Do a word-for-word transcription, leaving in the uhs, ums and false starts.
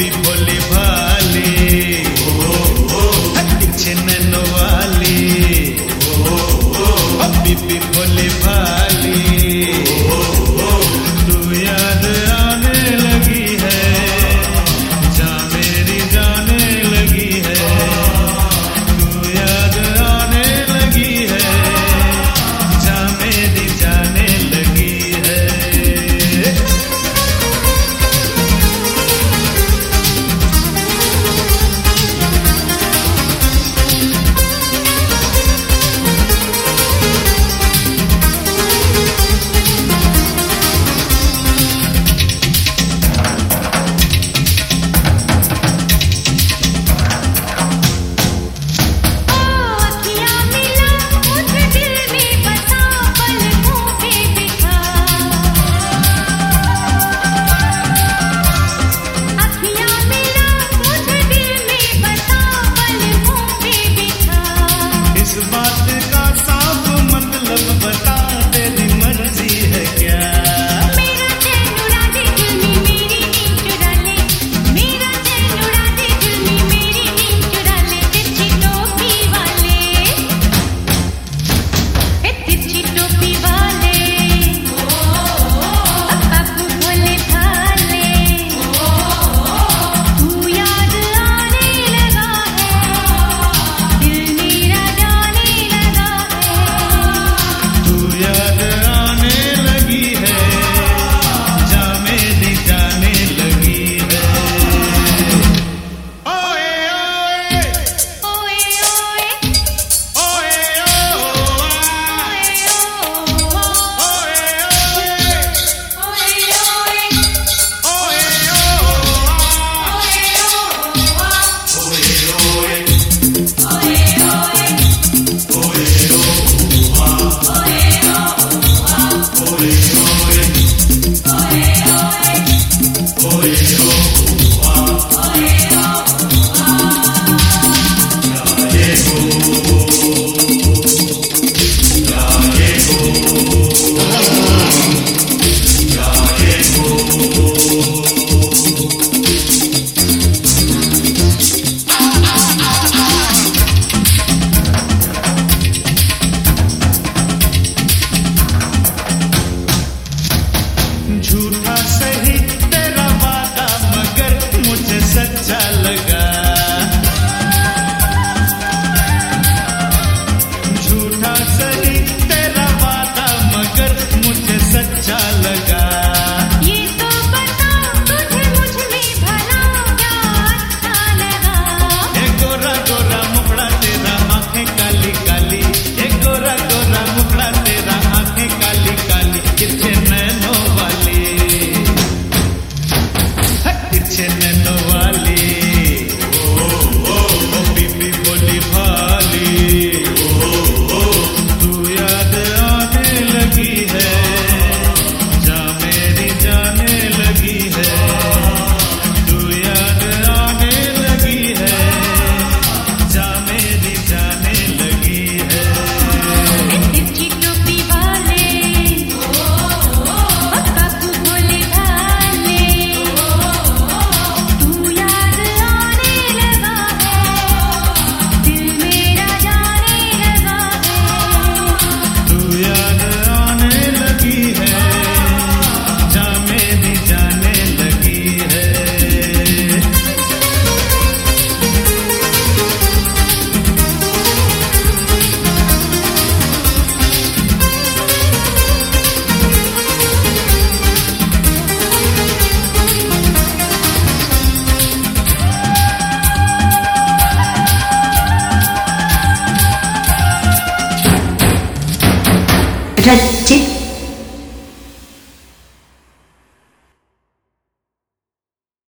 बीबी भोली भाली, पीछे नैनो वाली, बीबी भोली भाली, तू याद आने लगी है, जा मेरी जाने लगी है, तू याद आने लगी है, जा मेरी जाने लगी है। झूठा सही तेरा वादा मगर मुझे सच्चा लगा, झूठा सही तेरा वादा मगर मुझे सच्चा लगा। ये तो बता तुझे मुझ में भला क्या अच्छा लगा। एक गोरा गोरा मुखड़ा तेरा आंखें काली काली, एक गोरा गोरा मुखड़ा तेरा आंखें काली काली, कितने नैनो वाली, कितने नैनो वाली, ओ बीबी भोली भाली, तू याद आने लगी है, जा मेरी जाने लगी है, तू याद आने लगी है, जा मेरी जाने लगी है। तिरछी टोपी वाले, काकू भोले भाले, तू याद आने लगा है, दिल मेरा जाने लगा है। तू याद आने लगी है, जा मेरी जाने लगी है। रचित